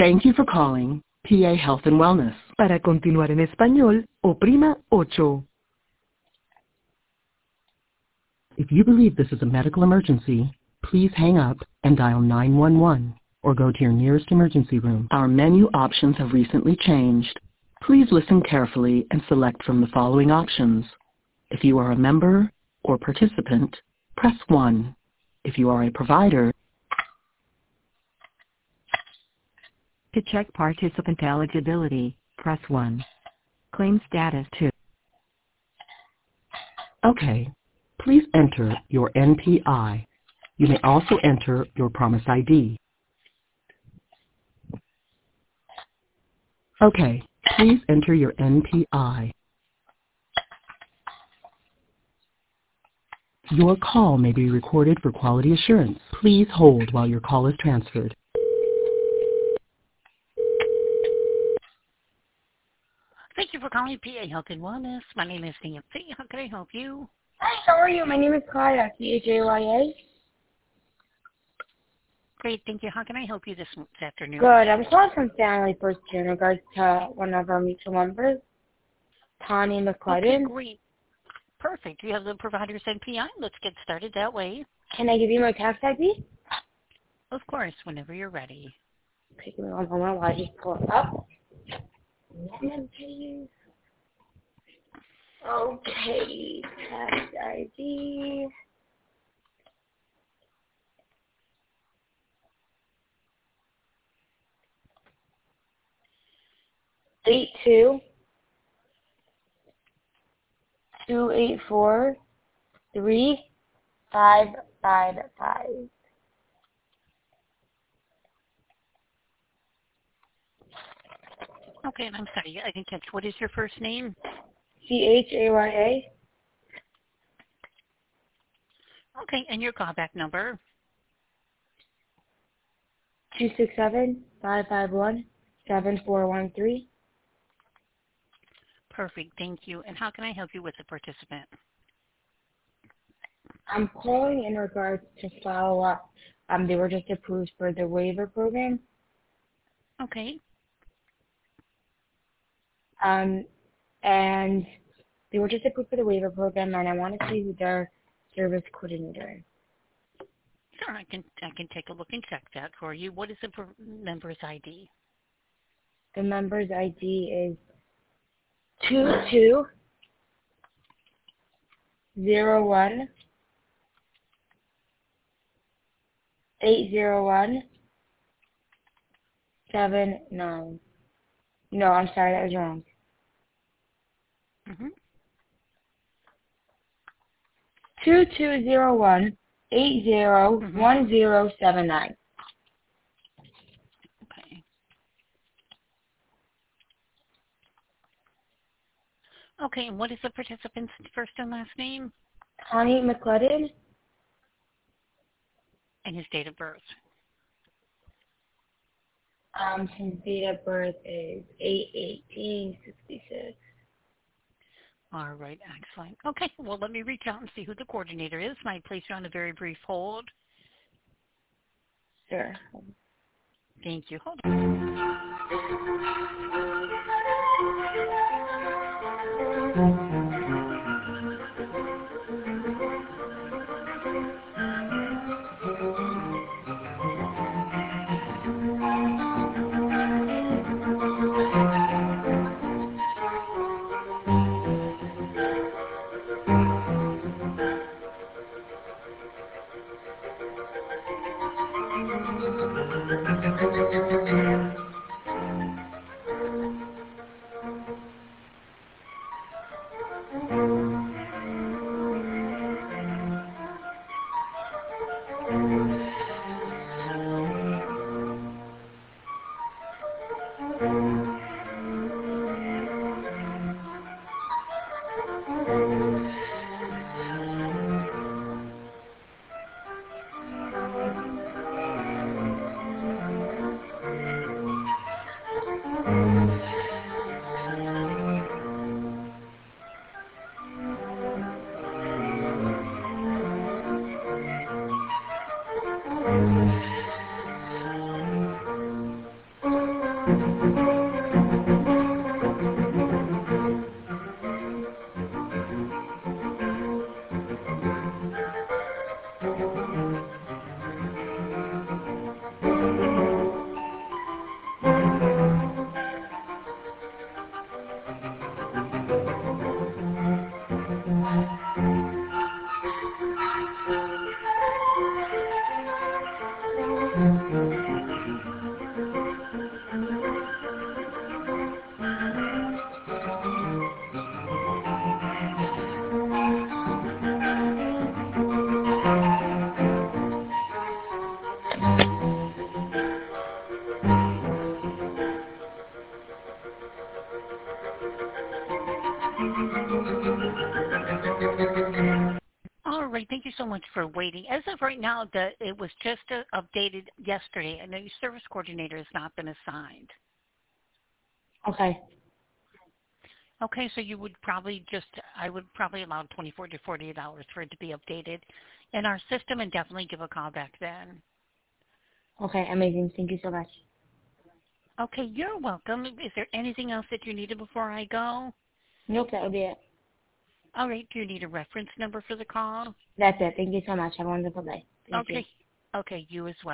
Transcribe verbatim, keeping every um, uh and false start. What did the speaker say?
Thank you for calling P A Health and Wellness. Para continuar en español, oprima ocho. If you believe this is a medical emergency, please hang up and dial nine one one or go to your nearest emergency room. Our menu options have recently changed. Please listen carefully and select from the following options. If you are a member or participant, press one. If you are a provider, To check participant eligibility, press one. Claim status two. okay. Please enter your N P I. You may also enter your Promise I D. Okay, please enter your N P I. Your call may be recorded for quality assurance. Please hold while your call is transferred. Thank you for calling P A Health and Wellness. My name is Nancy. How can I help you? Hi, how are you? My name is Kaya, C H A Y A. Great, thank you. How can I help you this, this afternoon? Good. I'm calling from Family First Care in regards to one of our mutual members, Tani McClellan. Okay, great. Perfect. You have the provider's N P I. Let's get started that way. Can I give you my tax I D? Of course, whenever you're ready. Take me one moment while I just pull it up. Moment, please. Okay, tax I D. Eight two two eight four three five five five. Okay, and I'm sorry, I didn't catch. What is your first name? C H A Y A. Okay, and your callback number? Two six seven five five one seven four one three. Perfect, thank you. And how can I help you with the participant? I'm calling in regards to follow up. Um, they were just approved for the waiver program. Okay. Um, and they were just approved for the waiver program, and I want to see who their service coordinator is. Sure, I can I can take a look and check that for you. What is the pro- member's I D? The member's I D is two two zero one eight zero one seven nine. No, I'm sorry, that was wrong. Mm-hmm. Two two zero one eight zero one zero seven nine. Okay. Okay, and what is the participant's first and last name? Tani McClellan. And his date of birth? Um, his date of birth is eight eighteen sixty six. All right, excellent. Okay, well, let me reach out and see who the coordinator is. Might place you on a very brief hold. Sure. Thank you. Hold on. so much for waiting. As of right now, the, it was just uh, updated yesterday, and the service coordinator has not been assigned. Okay. Okay, so you would probably just, I would probably allow twenty-four to forty-eight hours for it to be updated in our system, and definitely give a call back then. Okay, amazing. Thank you so much. Okay, you're welcome. Is there anything else that you needed before I go? Nope, that would be it. All right, do you need a reference number for the call? That's it. Thank you so much. Have a wonderful day. Thank Okay. you. Okay, you as well.